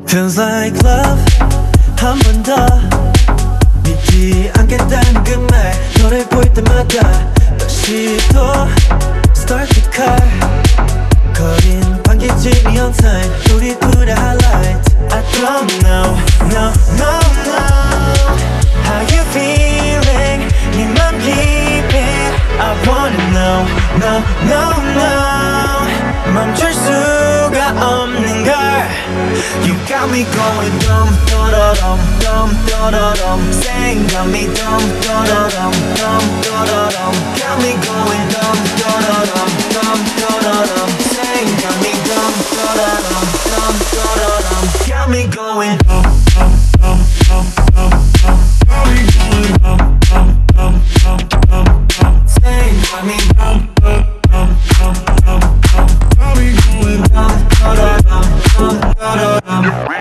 Feels like love 한 번 더 믿지 않겠다는 그 말 너를 볼 때마다 다시 또 Start the car 거린 반기지 on time 우리 둘의 highlight I don't know, no, no, no How you feeling 네 맘 깊이 I wanna know, no, no, no 멈출 수가 없는 걸 You got me going dum da-da-dum, dum da-da-dum Saying got me dum da-da-dum, dum da-da-dum Got me going dum da-da-dum, dum da-da-dum Saying got me dum da-da-dum, dum da-da-dum Got me going dum dum dum dum dum Got me going dum dum dum dum dum dum Saying got me dum dum dum dum dum dum Got me going dum da-da-dum, dum da-da-dum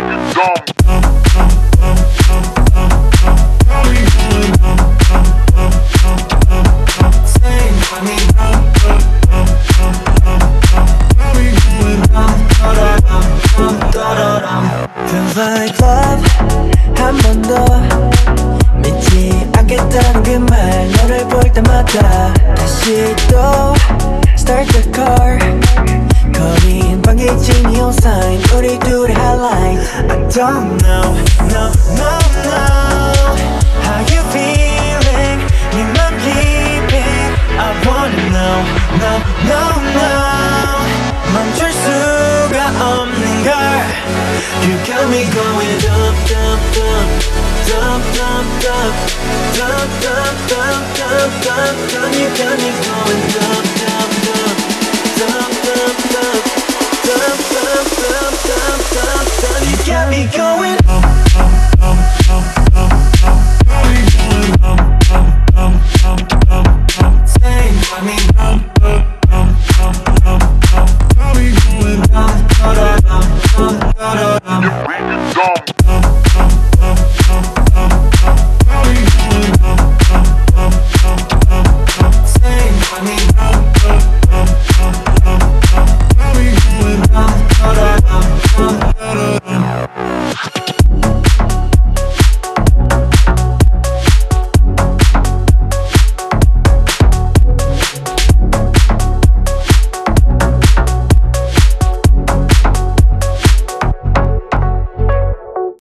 Feels like love 한 번 더 믿지 않겠다는 그 말 너를 볼 때마다 다시 또 Start the car 거린 반기지 neon sign 우리 둘의 highlight I don't know, no, no, no How you feeling 네 맘 깊이 I wanna know, no, no, no 멈출 수가 없는 걸 You got me going dum, dum, dum Dum, dum, dum Dum, dum, dum, dum, dum, dum You got me going dum, dum